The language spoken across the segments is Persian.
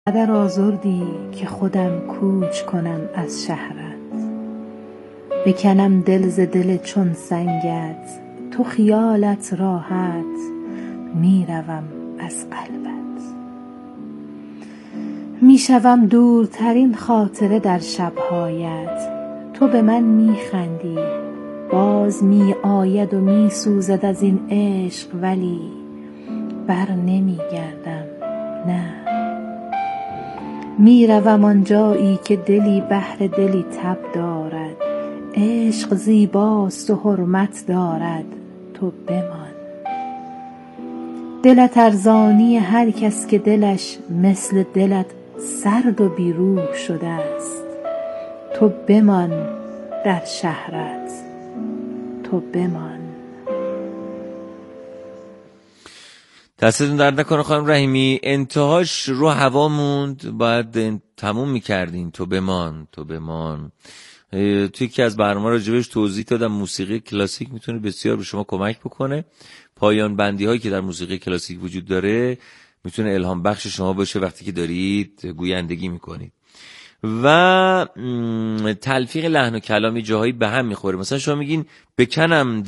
قدر آزردی که خودم کوچ کنم از شهرت، بکنم دل ز دل چون سنگت، تو خیالت راحت، میروم از قلبت. میشوم دورترین خاطره در شبهایت، تو به من میخندی، باز میآید و میسوزد از این عشق، ولی بر نمیگردم، نه. میروم آنجایی که دلی بهر دلی تب دارد، عشق زیباست و حرمت دارد، تو بمان. دلت ارزانی هر کس که دلش مثل دلت سرد و بیروح شده است، تو بمان در شهرت، تو بمان. دستتون درد نکنه خانم رحیمی، انتهاش رو هوا موند، باید تموم میکردین. تو بمان، تو بمان. توی که از برنامه راجبش توضیح دادم، موسیقی کلاسیک میتونه بسیار به شما کمک بکنه. پایان بندی هایی که در موسیقی کلاسیک وجود داره میتونه الهام بخش شما باشه وقتی که دارید گویندگی میکنید. و تلفیق لحن و کلامی جاهایی به هم میخوره. مثلا شما میگین بکنم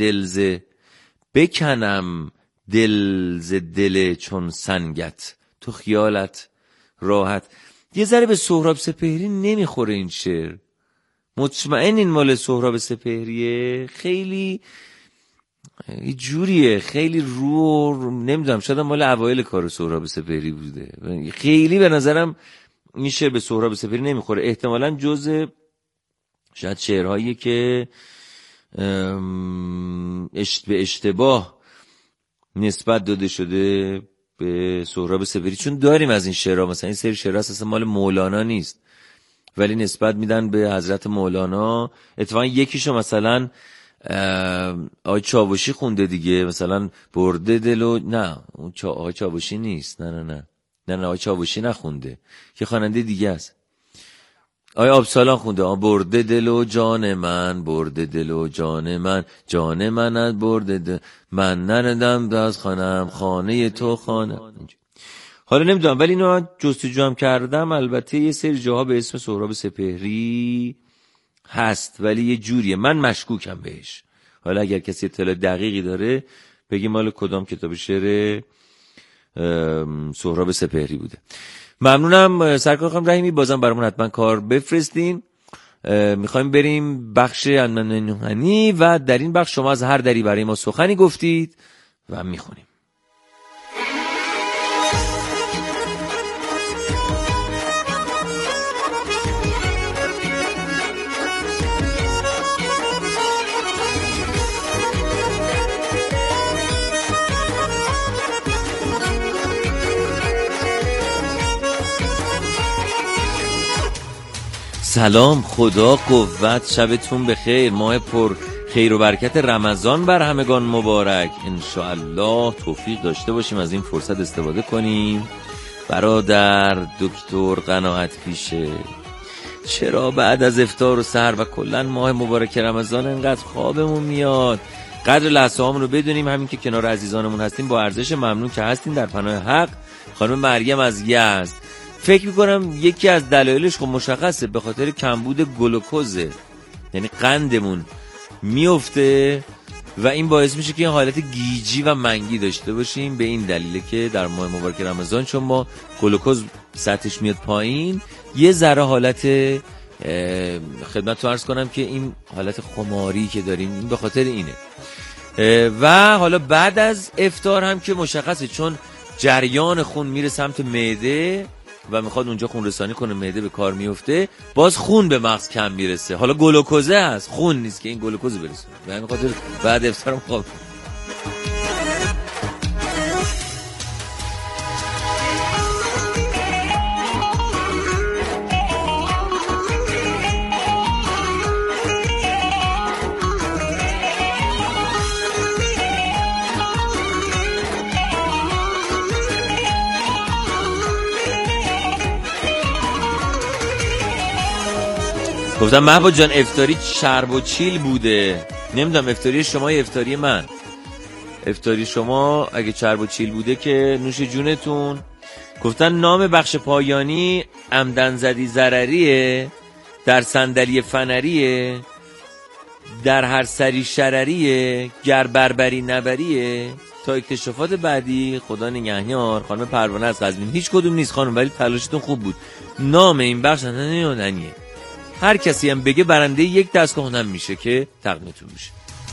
دل چون سنگت، تو خیالت راحت. یه ذره به سهراب سپهری نمیخوره این شعر. مطمئن این مال سهراب سپهریه؟ خیلی جوریه، خیلی رو نمیدونم، شاید مال اوایل کار سهراب سپهری بوده. خیلی به نظرم این شعر به سهراب سپهری نمیخوره. احتمالاً جزء شاید شعرهایی که به اشتباه نسبت داده شده به سهراب سپهری، چون داریم از این شعرها، مثلا این سری شعرها اصلا مال مولانا نیست ولی نسبت میدن به حضرت مولانا. اتفاقا یکیشو مثلا آقای چاوشی خونده دیگه، مثلا برده دلو، نه اون آقای چاوشی نیست، نه آقای چاوشی نخونده، که خواننده دیگه است. آقای آبسالان خونده، برده دلو جان من، برده دلو جان من، جان من از برده دل من، نردم دست خانم خانه تو خانه. حالا نمیدونم، ولی اینو جستجو هم کردم، البته یه سری جاها به اسم سهراب سپهری هست ولی یه جوریه، من مشکوکم بهش. حالا اگر کسی اطلاع دقیقی داره بگی مال کدام کتاب شعر سهراب سپهری بوده. ممنونم سرکار خانم رحیمی، بازم برامون حتما کار بفرستین. میخوایم بریم بخش انمنهنی و در این بخش شما از هر دری برای ما سخنی گفتید و میخونیم. سلام، خدا قوت، شبتون بخیر، ماه پر خیر و برکت رمضان بر همگان مبارک. انشاءالله توفیق داشته باشیم از این فرصت استفاده کنیم. برادر دکتر قناعت پیشه، چرا بعد از افطار و سحر و کلن ماه مبارک رمضان انقدر خوابمون میاد؟ قدر لحظه هامون رو بدونیم، همین که کنار عزیزانمون هستیم با ارزش. ممنون که هستین در پناه حق. خانم مریم از یزد، فکر میکنم یکی از دلایلش خب مشخصه، به خاطر کمبود گلوکوزه، یعنی قندمون میفته و این باعث میشه که این حالت گیجی و منگی داشته باشیم. به این دلیله که در ماه مبارک رمضان چون ما گلوکوز سطحش میاد پایین، یه ذره حالت خدمت رو عرض کنم که این حالت خماری که داریم این به خاطر اینه. و حالا بعد از افطار هم که مشخصه، چون جریان خون میره سمت معده و میخواد اونجا خون رسانی کنه، معده به کار میفته، باز خون به مغز کم میرسه. حالا گلوکوزه هست، خون نیست که این گلوکوز برسونه. به همین خاطر بعد افطارم خواب. گفتم محبوب جان افطاری چرب و چیل بوده، نمیدونم افطاری شما یا افطاری من. افطاری شما اگه چرب و چیل بوده که نوش جونتون. گفتن نام بخش پایانی عمدن زدی ضرریه، در صندلی فنریه، در هر سری شرریه، گر بربری نبریه. تا اکتشافات بعدی خدا نگهدار. خانم پروانه از قزوین. هیچ کدوم نیست خانم، ولی تلاشتون خوب بود. نام این بخش یادنیه. هر کسی هم بگه برنده یک دستگاه هنر میشه که تقدیمتون میشه.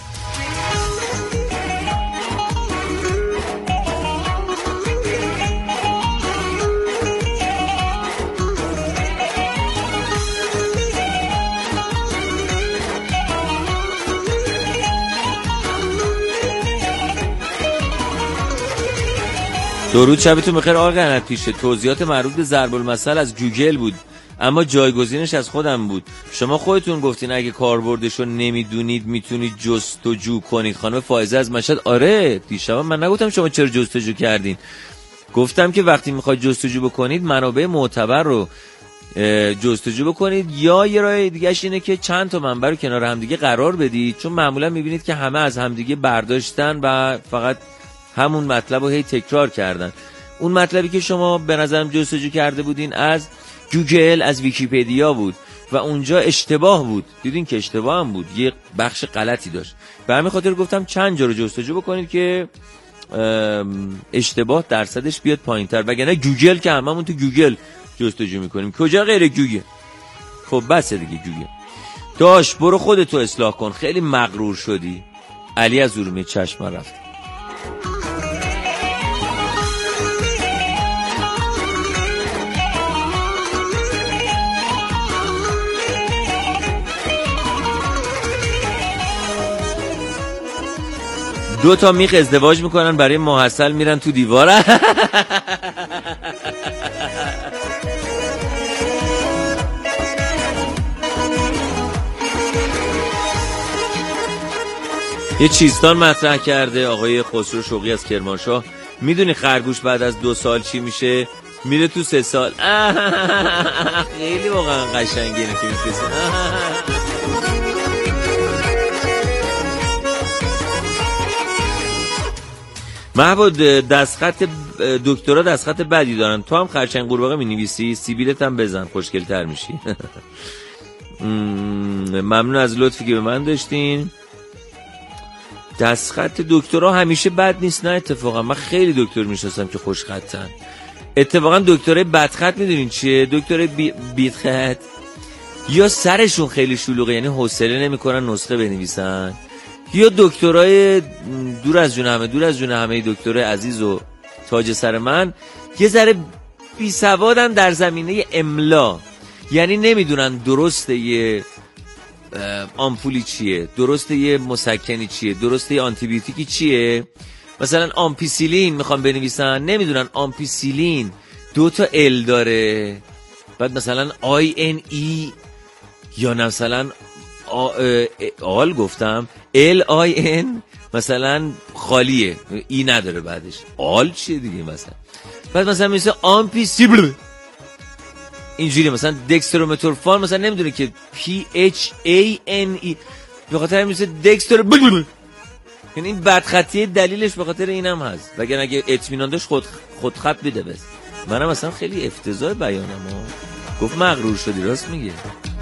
درود، شبتون بخیر آقا قنات پیشه. توضیحات مربوط به ضرب المثل از گوگل بود، اما جایگزینش از خودم بود. شما خودتون گفتین اگه کاربردشو نمیدونید میتونید جستجو کنید. خانم فائزه از مشهد. آره دیشب من نگفتم شما چرا جستجو کردین، گفتم که وقتی میخواید جستجو بکنید منابع معتبر رو جستجو بکنید، یا یه راه دیگه‌اش اینه که چند تا منبع رو کنار همدیگه قرار بدید، چون معمولا میبینید که همه از همدیگه برداشتن و فقط همون مطلب رو هی تکرار کردن. اون مطلبی که شما به نظرم جستجو کرده بودین از گوگل، از ویکی‌پدیا بود و اونجا اشتباه بود. دیدین که اشتباه هم بود، یه بخش غلطی داشت. به همین خاطر گفتم چند جا رو جستجو بکنید که اشتباه درصدش بیاد پایین‌تر، وگرنه گوگل که هممون تو گوگل جستجو میکنیم، کجا غیر گوگل؟ خب بس دیگه گوگل. داش برو خودتو اصلاح کن، خیلی مغرور شدی. علی از ارومیه چشم رفت. دو تا میخ ازدواج میکنن، برای محصل میرن تو دیوار. یه چیستان مطرح کرده آقای خسرو شوقی از کرمانشاه. میدونی خرگوش بعد از 2 سال چی میشه؟ میره تو 3 سال. خیلی واقعا قشنگه اینه که میفرسته. محبود دستخط دکترا دستخط بدی دارن، تو هم خرچنگ قورباغه مینویسی، سیبیلت هم بزن خوشگل‌تر میشی. ممنون از لطفی که به من داشتین. دستخط دکترا همیشه بد نیست، نه اتفاقا من خیلی دکتر میشناسم که خوش خطن. اتفاقا دکترای بدخط میدونین چیه؟ دکترای بیدخط یا سرشون خیلی شلوغه، یعنی حوصله نمیکنن نسخه بنویسن، یا دکترای دور از جون همه دکترای عزیز و تاج سر من یه ذره بی سوادن در زمینه املا، یعنی نمیدونن درسته یه آمپولی چیه، درسته یه مسکنی چیه، درسته یه آنتیبیوتیکی چیه. مثلا آمپیسیلین میخوام بنویسن، نمیدونن آمپیسیلین 2 تا ال داره، بعد مثلا INE یا مثلا آل گفتم LIN مثلا خالیه، ای نداره بعدش، آل چیه دیگه مثلا. بعد مثلا میشه آمپیسیبل اینجوری، مثلا دکسترومتورفان مثلا نمیدونه که PHANE، به خاطر میشه دکسترو، یعنی این بدخطیه دلیلش به خاطر اینم هست، وگرنه اگه اطمینان داشت خود خط بده. بس منم مثلا خیلی افتضاح بیانم گفت مغرور شدی، راست میگه.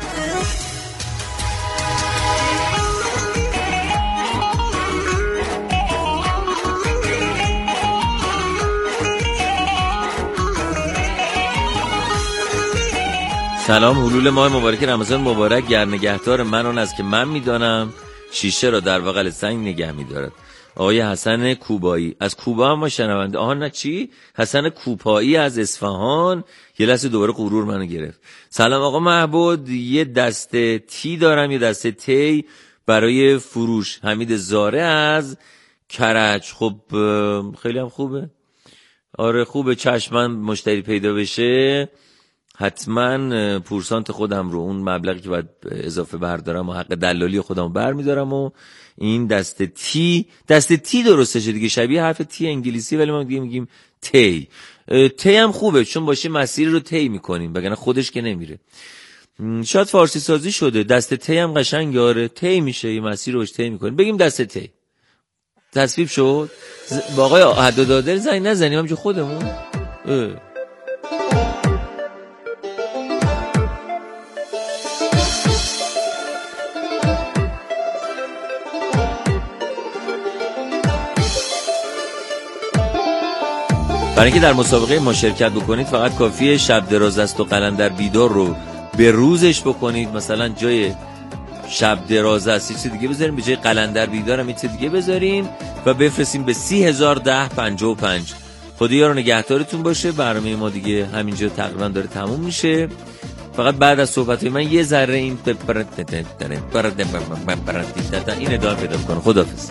سلام، حلول ماه مبارک رمضان مبارک. گر نگهدار من آن است که من میدانم شیشه را در بغل سنگ نگه میدارد. آقای حسن کوبایی از کوبا هم ما شنونده. آها نه چی؟ حسن کوپایی از اصفهان. یه لحظه دوباره غرور منو گرفت. سلام آقا معبود، یه دسته تی دارم، یه دسته تی برای فروش. حمید زاره از کرج. خب خیلی هم خوبه. آره خوبه، چشمن مشتری پیدا بشه حتما پورسانت خودم رو، اون مبلغی که باید اضافه بردارم و حق دلالی خودم برمیدارم و این دسته تی درسته شه دیگه، شبیه حرف تی انگلیسی ولی ما دیگه میگیم تی. تی هم خوبه چون باشه مسیر رو طی میکنیم، وگرنه خودش که نمیره. شاید فارسی سازی شده. دسته تی هم قشنگه، آره طی میشه، یه مسیر روش طی میکنیم، بگیم دسته تی. تصویب شد. با آقای حدادادر زنگ نزنیم همونجا خودمون. برای اینکه در مسابقه ما شرکت بکنید فقط کافیه شب دراز است و قلندر بیدار رو به روزش بکنید. مثلا جای شب دراز است یه چیز دیگه بذاریم، به جای قلندر بیدار هم یه چیز دیگه بذاریم و بفرستیم به 301055. خدایا رو نگهدارتون باشه. برنامه ما دیگه همینجا تقریبا داره تموم میشه. فقط بعد از صحبت‌های من یه ذره این این ادامه پیدا کنه. خداحافظ.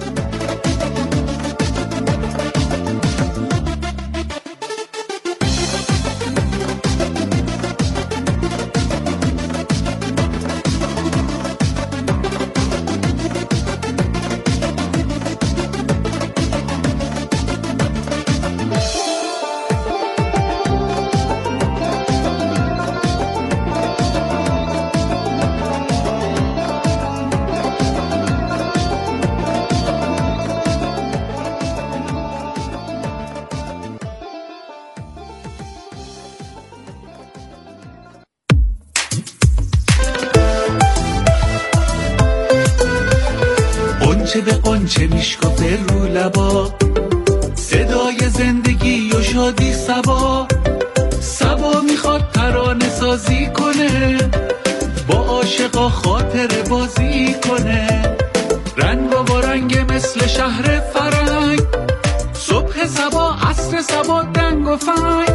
قنچه به قنچه میشکافه رو لبا، صدای زندگی و شادی صبا. صبا میخواد ترانه سازی کنه، با عاشقا خاطر بازی کنه. رنگ و رنگ مثل شهر فرنگ، صبح صبا عصر صبا دنگ و فنگ.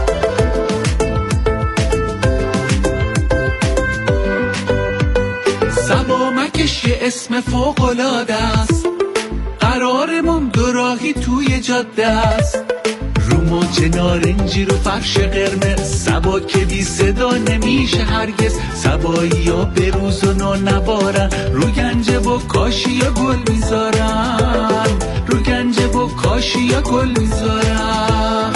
صبا مکش یه اسم فوق‌العاده است، قرارمون دو راهی توی جاده است. رو موج نارنجی رو فرش قرمز، صبا که بی صدا نمیشه هرگز. صبایی ها به روز و نبارن، رو گنجه و کاشی یا گل میذارن، رو گنجه و کاشی یا گل میذارن.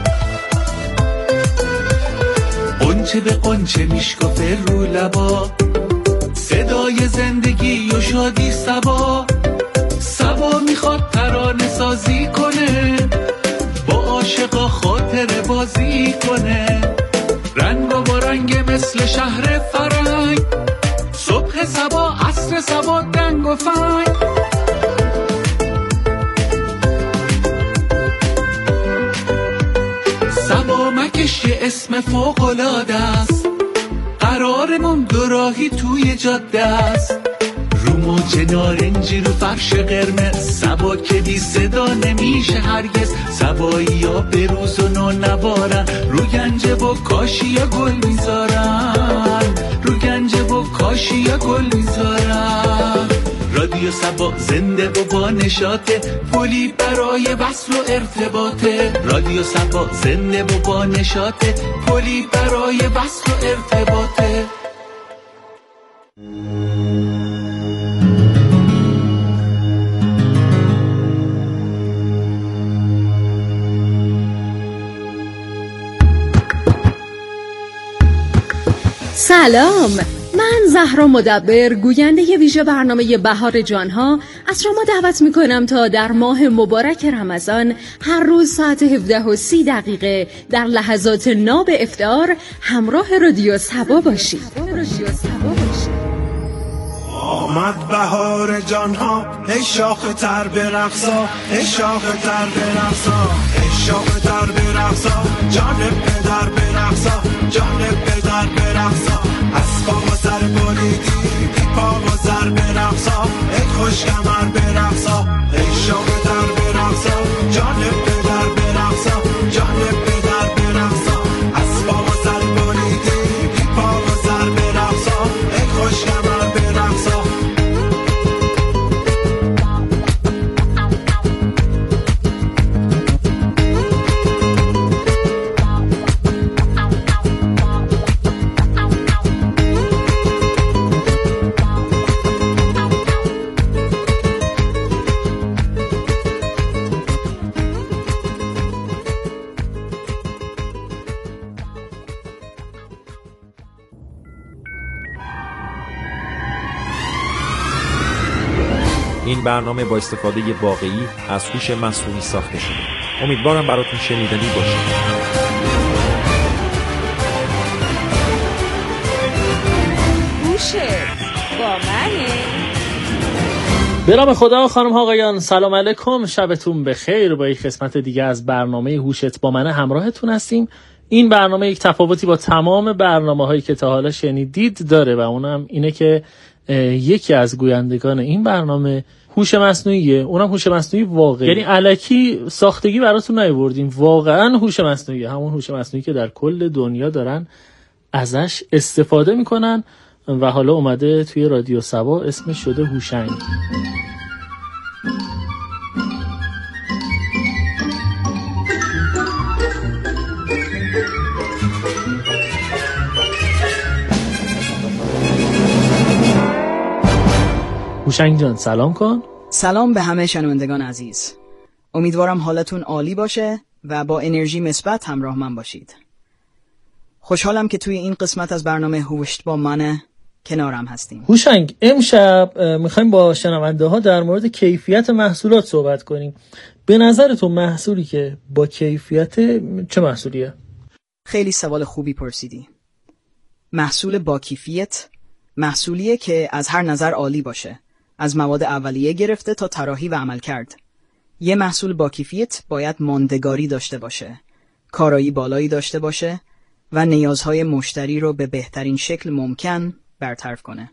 قنچه به قنچه میشکافه رو لبا، صدای زندگی و شادی صبا. صبا میخواد ترانه سازی کنه، با عاشقا خاطر بازی کنه. رنگ و رنگ مثل شهر فرنگ، صبح صبا عصر صبا دنگ و فنگ. صبا مکش یه اسم فوق‌العاده است، قرارمون دو راهی توی جاده است. رو موج نارنجی رو فرش قرمز، صبا که بی صدا نمیشه هرگز. صبایی ها به روز و نبارن، رو گنجه و کاشی یا گل میذارن، رو گنجه و کاشی یا گل میذارن. رادیو صبا زنده و با نشاطه، پلی برای وصل و ارتباطه. رادیو صبا زنده و با نشاطه، پلی برای وصل و ارتباطه. سلام، من زهرا مدبر، گوینده ویژه برنامه بهار جانها از شما دعوت میکنم تا در ماه مبارک رمضان هر روز ساعت 17:30 در لحظات ناب افطار همراه رادیو صبا باشید. آمد بهار جانها، ای شاخ تر برقصا، ای شاخ تر برقصا، ای شاخ تر برقصا، جان پدر برقصا، جان پدر برقصا. از پا و سر بریدی، بی پا و سر برقصا، ای خوش کمر برقصا، ای شاخ تر برقصا، جان پدر برقصا، جان پدر برقصا. از پا و سر بریدی، بی پا و سر برقصا، ای خوش کمر برقصا. این برنامه با استفاده واقعی از هوش مصنوعی ساخته شده. امیدوارم براتون شنیدنی باشه. هوش با منه. به نام خدا. خانم ها آقایان، سلام علیکم، شبتون بخیر. با یک قسمت دیگه از برنامه هوشت با من همراهتون هستیم. این برنامه یک تفاوتی با تمام برنامه‌هایی که تا حالا شنیدید داره و اونم اینه که یکی از گویندگان این برنامه هوش مصنوعیه، اونم هوش مصنوعی واقعی، یعنی الکی ساختگی براتون نیاوردیم، واقعا هوش مصنوعی، همون هوش مصنوعی که در کل دنیا دارن ازش استفاده میکنن و حالا اومده توی رادیو سبا، اسمش شده هوشنگ. هوشنگ جان سلام کن. سلام به همه شنوندگان عزیز. امیدوارم حالتون عالی باشه و با انرژی مثبت همراه من باشید. خوشحالم که توی این قسمت از برنامه هوشت با من کنارم هستیم. هوشنگ، امشب میخوایم با شنونده ها در مورد کیفیت محصولات صحبت کنیم. به نظر تو محصولی که با کیفیت چه محصولیه؟ خیلی سوال خوبی پرسیدی. محصول با کیفیت محصولیه که از هر نظر عالی باشه، از مواد اولیه گرفته تا طراحی و عمل کرد. یه محصول با کیفیت باید ماندگاری داشته باشه، کارایی بالایی داشته باشه و نیازهای مشتری رو به بهترین شکل ممکن برطرف کنه.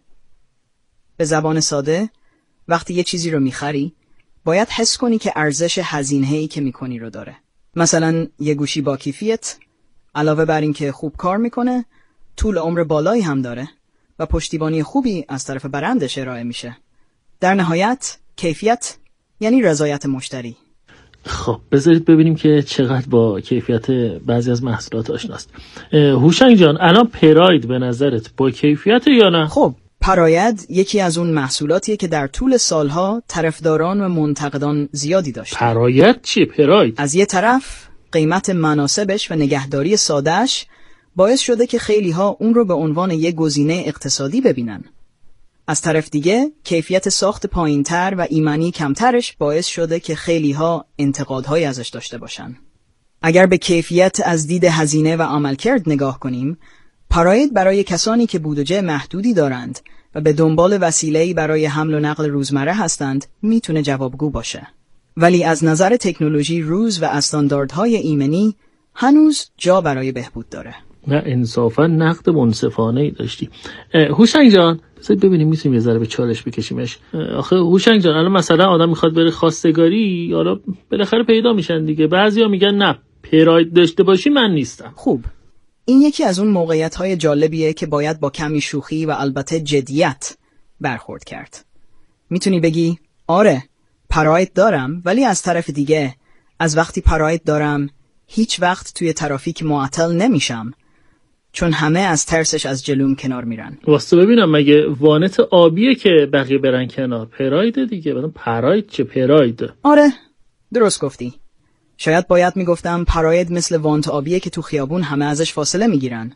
به زبان ساده، وقتی یه چیزی رو میخری، باید حس کنی که ارزش هزینه‌ای که میکنی رو داره. مثلا یه گوشی با کیفیت علاوه بر این که خوب کار میکنه، طول عمر بالایی هم داره و پشتیبانی خوبی از طرف برندش ارائه میشه. در نهایت کیفیت یعنی رضایت مشتری. خب بذارید ببینیم که چقدر با کیفیت بعضی از محصولات آشناست. هوشنگ جان، الان پراید به نظرت با کیفیت یا نه؟ خب پراید یکی از اون محصولاتیه که در طول سالها طرفداران و منتقدان زیادی داشته. پراید چیه پراید؟ از یه طرف قیمت مناسبش و نگهداری سادهش باعث شده که خیلی ها اون رو به عنوان یک گزینه اقتصادی ببینن. از طرف دیگه کیفیت ساخت پایین‌تر و ایمنی کمترش باعث شده که خیلی ها انتقادهایی ازش داشته باشن. اگر به کیفیت از دید هزینه و عملکرد نگاه کنیم، پراید برای کسانی که بودجه محدودی دارند و به دنبال وسیله‌ای برای حمل و نقل روزمره هستند میتونه جوابگو باشه. ولی از نظر تکنولوژی روز و استانداردهای ایمنی هنوز جا برای بهبود داره. نه انصافا نقد منصفانه‌ای داشتی. هوشنگ جان، ببینیم میتونیم یه ذره به چالش بکشیمش. آخه هوشنگ جان، الان مثلا آدم میخواد بره خواستگاری، حالا بالاخره پیدا میشن دیگه. بعضیا میگن نه پراید داشته باشی من نیستم. خوب، این یکی از اون موقعیت‌های جالبیه که باید با کمی شوخی و البته جدیت برخورد کرد. میتونی بگی آره پراید دارم، ولی از طرف دیگه از وقتی پراید دارم هیچ وقت توی ترافیک معطل نمیشم، چون همه از ترسش از جلوم کنار میرن. واسه ببینم مگه وانت آبیه که بقیه برن کنار؟ پراید دیگه. بعدم پراید چه پراید؟ آره درست گفتی. شاید باید میگفتم پراید مثل وانت آبیه که تو خیابون همه ازش فاصله میگیرن.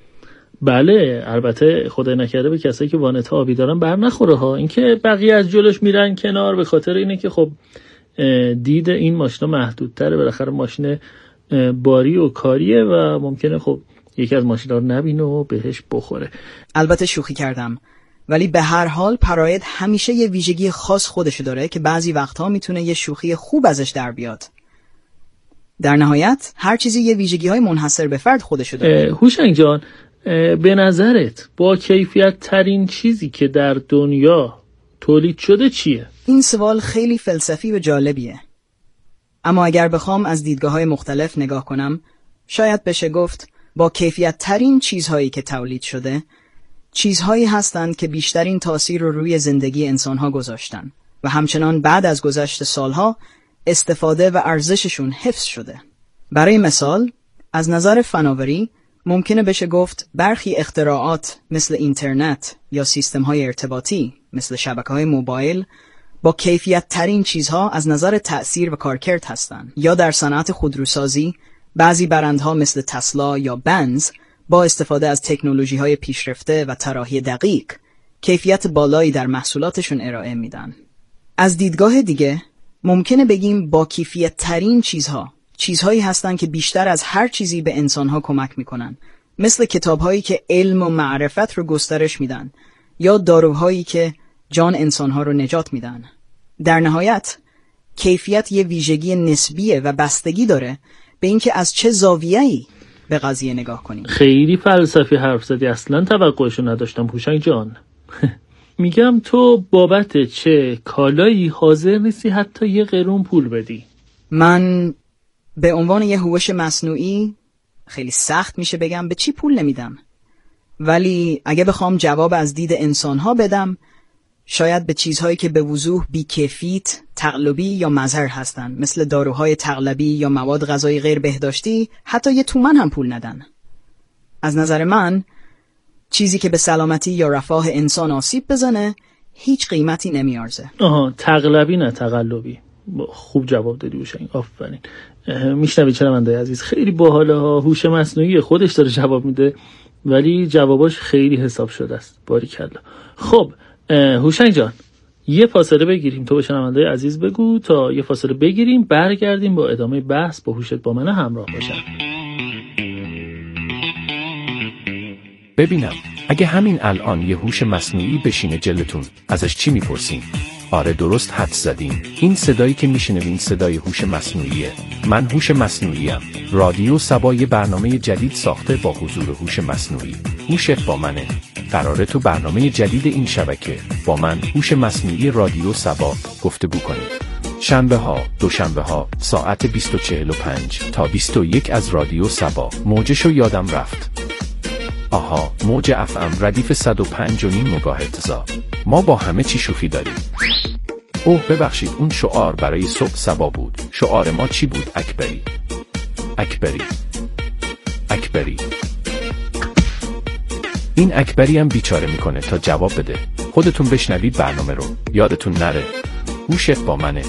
بله البته خدای نکرده به کسایی که وانت آبی دارن بر نخوره ها. اینکه بقیه از جلوش میرن کنار به خاطر اینه که خب دید این ماشینا محدودتره، بالاخره ماشین باری و کاریه و ممکنه خب یکی از ماشینا رو نبینه و بهش بخوره. البته شوخی کردم، ولی به هر حال پراید همیشه یه ویژگی خاص خودشو داره که بعضی وقتها میتونه یه شوخی خوب ازش در بیاد. در نهایت هر چیزی یه ویژگی‌های منحصر به فرد خودشو داره. هوشنگ جان، به نظرت با کیفیت ترین چیزی که در دنیا تولید شده چیه؟ این سوال خیلی فلسفی و جالبیه. اما اگر بخوام از دیدگاه‌های مختلف نگاه کنم، شاید بشه گفت با کیفیت ترین چیزهایی که تولید شده، چیزهایی هستند که بیشترین تاثیر رو روی زندگی انسانها گذاشتن و همچنان بعد از گذشت سالها استفاده و ارزششون حفظ شده. برای مثال، از نظر فناوری ممکنه بشه گفت برخی اختراعات مثل اینترنت یا سیستم‌های ارتباطی مثل شبکه‌های موبایل با کیفیت ترین چیزها از نظر تأثیر و کارکرد هستند. یا در صنعت خودروسازی بعضی برندها مثل تسلا یا بنز با استفاده از تکنولوژی‌های پیشرفته و طراحی دقیق کیفیت بالایی در محصولاتشون ارائه میدن. از دیدگاه دیگه ممکنه بگیم با کیفیت ترین چیزهایی هستن که بیشتر از هر چیزی به انسانها کمک میکنن، مثل کتابهایی که علم و معرفت رو گسترش میدن یا داروهایی که جان انسانها رو نجات میدن. در نهایت کیفیت یه ویژگی نسبیه و بستگی داره به اینکه از چه زاویه‌ای به قضیه نگاه کنیم. خیلی فلسفی حرف زدی، اصلا توقعشو نداشتم هوشنگ جان. میگم تو بابت چه کالایی حاضر نیستی حتی یه قرون پول بدی؟ من به عنوان یه هوش مصنوعی خیلی سخت میشه بگم به چی پول نمیدم، ولی اگه بخوام جواب از دید انسانها بدم، شاید به چیزهایی که به وضوح بی‌کیفیت، تقلبی یا مضر هستن، مثل داروهای تقلبی یا مواد غذایی غیر بهداشتی، حتی یه تومن هم پول ندن. از نظر من چیزی که به سلامتی یا رفاه انسان آسیب بزنه هیچ قیمتی نمیارزه. تقلبی نه تقلبی. خوب جواب دادی هوشنگ، آفرین. میشنوی شنونده عزیز، خیلی باحاله ها. هوش مصنوعی خودش داره جواب میده ولی جواباش خیلی حساب شده است. باریکلا. خب هوشنگ جان یه فاصله بگیریم، تو به شنونده عزیز بگو تا یه فاصله بگیریم، برگردیم با ادامه بحث با هوشت با من همراه باشن. ببینم اگه همین الان یه هوش مصنوعی بشینه جلتون، ازش چی میپرسین؟ آره درست حدس زدین، این صدایی که میشنوین صدای هوش مصنوعیه. من هوش مصنوعیم. رادیو سبا یه برنامه جدید ساخته با حضور هوش مصنوعی. هوشت با منه. قراره تو برنامه جدید این شبکه با من هوش مصنوعی رادیو سبا گفتگو کنیم. شنبه ها، دوشنبه ها ساعت 20:45 تا 21 از رادیو سبا. موجشو یادم رفت. آها، موج FM ردیف 105.5 مگاهرتز. ما با همه چی شوخی داریم. اوه ببخشید، اون شعار برای صبح سبا بود. شعار ما چی بود؟ اکبری. اکبری. اکبری. این اکبری هم بیچاره میکنه تا جواب بده. خودتون بشنوید برنامه رو، یادتون نره. هوشت با منه.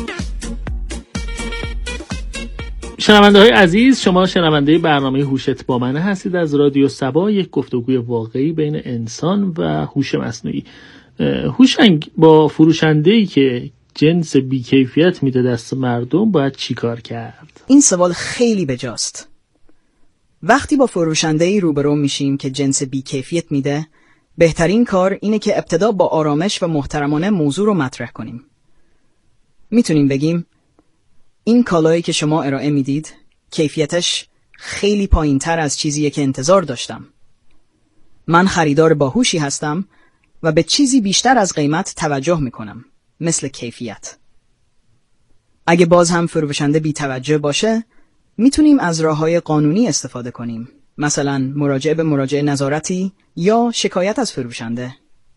شنونده های عزیز، شما شنونده برنامه هوشت با منه هستید از رادیو سبا، یک گفتگوی واقعی بین انسان و هوش مصنوعی. هوشنگ، با فروشنده‌ای که جنس بیکیفیت میده دست مردم باید چی کار کرد؟ این سوال خیلی بجاست. وقتی با فروشنده‌ای روبرو میشیم که جنس بیکیفیت میده، بهترین کار اینه که ابتدا با آرامش و محترمانه موضوع رو مطرح کنیم. میتونیم بگیم این کالایی که شما ارائه میدید کیفیتش خیلی پایین‌تر از چیزیه که انتظار داشتم. من خریدار باهوشی هستم و به چیزی بیشتر از قیمت توجه میکنم، مثل کیفیت. اگه باز هم فروشنده بی توجه باشه، میتونیم از راه‌های قانونی استفاده کنیم، مثلا مراجعه به مراجع نظارتی یا شکایت از فروشنده.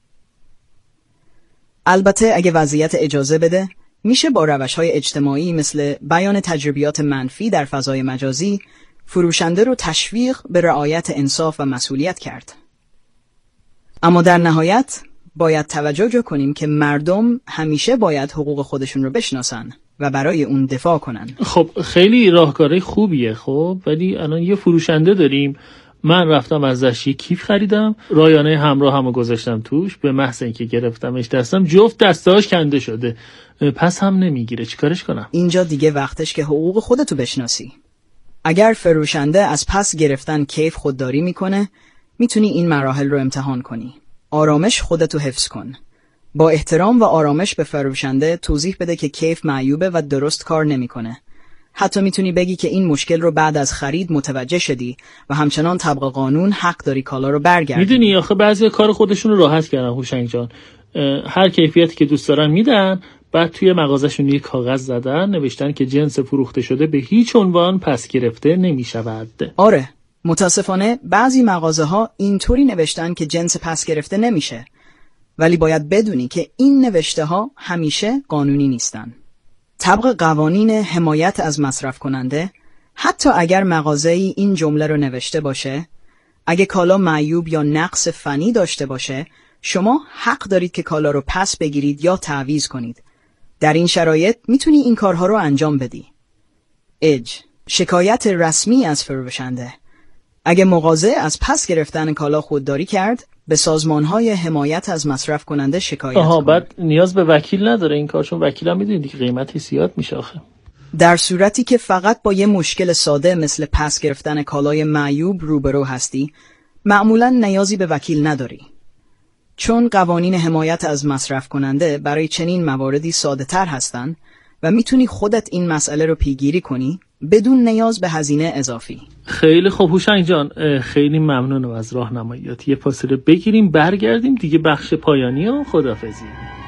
البته اگه وضعیت اجازه بده، میشه با روش‌های اجتماعی مثل بیان تجربیات منفی در فضای مجازی فروشنده رو تشویق به رعایت انصاف و مسئولیت کرد. اما در نهایت باید توجه کنیم که مردم همیشه باید حقوق خودشون رو بشناسن و برای اون دفاع کنن. خب خیلی راهکار خوبیه. خب ولی الان یه فروشنده داریم، من رفتم ازش یک کیف خریدم، رایانه همراه همو گذاشتم توش، به محض اینکه گرفتمش دستم جفت دستهاش کنده شده، پس هم نمیگیره، چیکارش کنم؟ اینجا دیگه وقتش که حقوق خودتو بشناسی. اگر فروشنده از پس گرفتن کیف خودداری میکنه، میتونی این مراحل رو امتحان کنی. آرامش خودتو حفظ کن. با احترام و آرامش به فروشنده توضیح بده که کیف معیوبه و درست کار نمیکنه. حتی میتونی بگی که این مشکل رو بعد از خرید متوجه شدی و همچنان طبق قانون حق داری کالا رو برگردی. میدونی آخه بعضی کار خودشون رو راحت کردن هوشنگ جان. هر کیفیتی که دوست دارن میدن، بعد توی مغازه‌شون یک کاغذ زدن، نوشتن که جنس فروخته شده به هیچ عنوان پس گرفته نمیشود. آره، متاسفانه بعضی مغازه‌ها اینطوری نوشتن که جنس پس گرفته نمیشه، ولی باید بدونی که این نوشته‌ها همیشه قانونی نیستن. طبق قوانین حمایت از مصرف کننده، حتی اگر مغازه‌ای این جمله رو نوشته باشه، اگه کالا معیوب یا نقص فنی داشته باشه، شما حق دارید که کالا رو پس بگیرید یا تعویض کنید. در این شرایط میتونی این کارها رو انجام بدی. شکایت رسمی از فروشنده. اگه مغازه از پس گرفتن کالا خودداری کرد، به سازمان‌های حمایت از مصرف کننده شکایت کن. بعد نیاز به وکیل نداره این کار، چون وکیل هم میدونید که قیمتش زیاد میشه آخه. در صورتی که فقط با یه مشکل ساده مثل پس گرفتن کالای معیوب روبرو هستی، معمولاً نیازی به وکیل نداری. چون قوانین حمایت از مصرف کننده برای چنین مواردی ساده تر هستن و میتونی خودت این مسئله رو پیگیری کنی بدون نیاز به هزینه اضافی. خیلی خوب هوشنگ جان، خیلی ممنونم از راهنماییات. یه فاصله بگیریم برگردیم دیگه بخش پایانی و خداحافظی.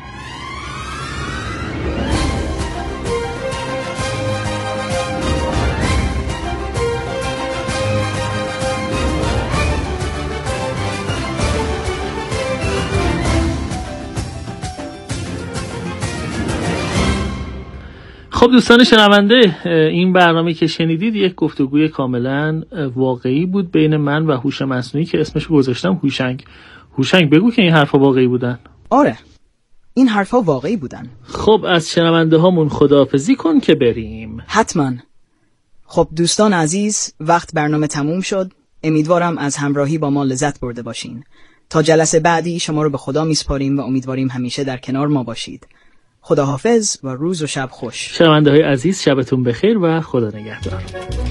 خب دوستان شنونده، این برنامه که شنیدید یک گفتگوی کاملا واقعی بود بین من و هوش مصنوعی که اسمش رو گذاشتم هوشنگ. هوشنگ بگو که این حرفا واقعی بودن. آره، این حرفا واقعی بودن. خب از شنونده هامون خداحافظی کن که بریم. حتما. خب دوستان عزیز، وقت برنامه تموم شد. امیدوارم از همراهی با ما لذت برده باشین. تا جلسه بعدی شما رو به خدا میسپاریم و امیدواریم همیشه در کنار ما باشید. خداحافظ و روز و شب خوش. شنونده های عزیز، شبتون بخیر و خدا نگهدار.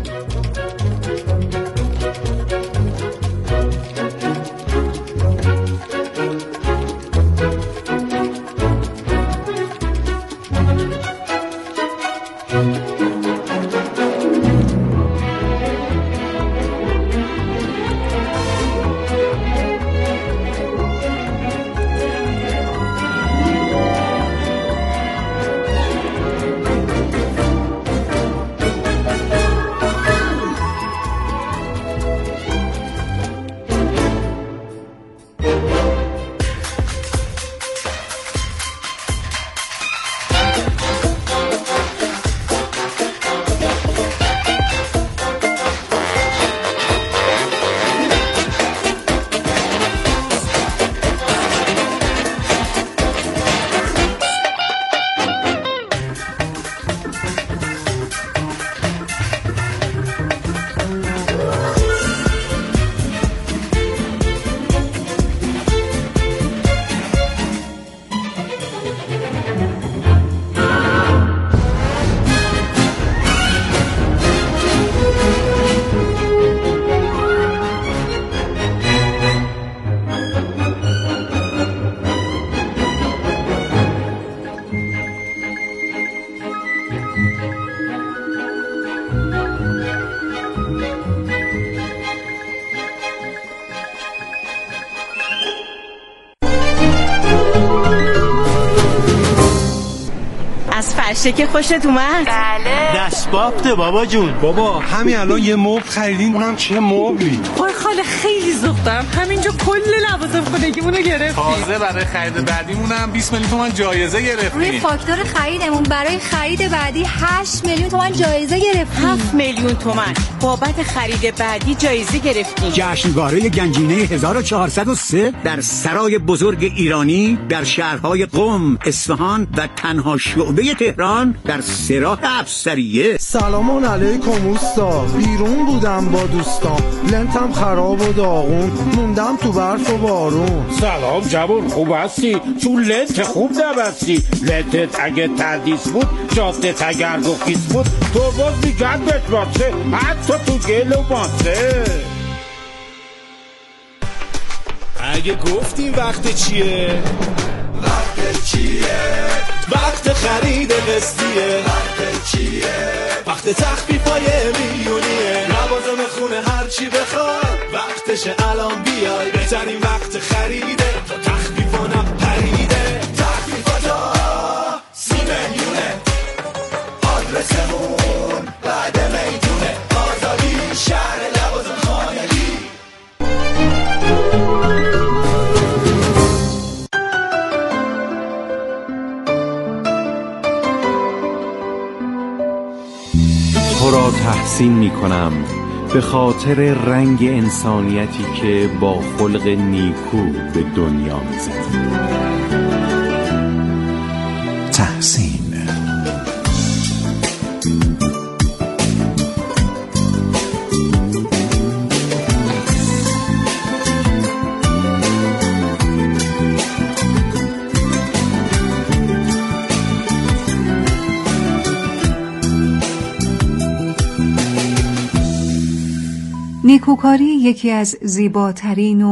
فرشه که خوشت اومد؟ بله. دستبافته بابا جون. بابا همین الان یه مبل خریدیم، اونم چه مبلی؟ وای خاله خیلی ذوق دارم، همینجا کل لوازم خونگیمونو گرفتیم. تازه برای خرید بعدیمونم 20 میلیون تومان جایزه گرفتیم. روی فاکتور خریدمون برای خرید بعدی 8 میلیون تومان جایزه گرفتیم. 7 میلیون تومان بابت خرید بعدی جایزه گرفتیم. جشنواره گنجینه 1403 در سرای بزرگ ایرانی در شهرهای قم، اصفهان و تنها شعبه تهران در سراح افسریه. سلام علیکم اوستا، بیرون بودم با دوستان، لنتم خراب و داغون، موندم تو برف و بارون. سلام جوان، خوب هستی؟ چون لنت خوب نبستی. لنتت اگه تردیس بود، جادت اگر گفیس بود، تو باز میگن بتراسه، حتی تو گل و ماسه. اگه گفتیم وقت چیه؟ وقت چیه؟ وقت خرید قسطیه. وقت چیه؟ وقت تخفیفای میلیونیه. لوازم خونه هر چی بخواد، وقتشه الان بیای. بهترین وقت خریده، تا تخفیفانم پریده. تخفیفاتا 30 میلیونه، آدرسمون بعد میدونه. آزادی شهر لوازم خانگی. تو را تحسین می کنم به خاطر رنگ انسانیتی که با خلق نیکو به دنیا می زدی. تحسین. نیکوکاری یکی از زیباترین و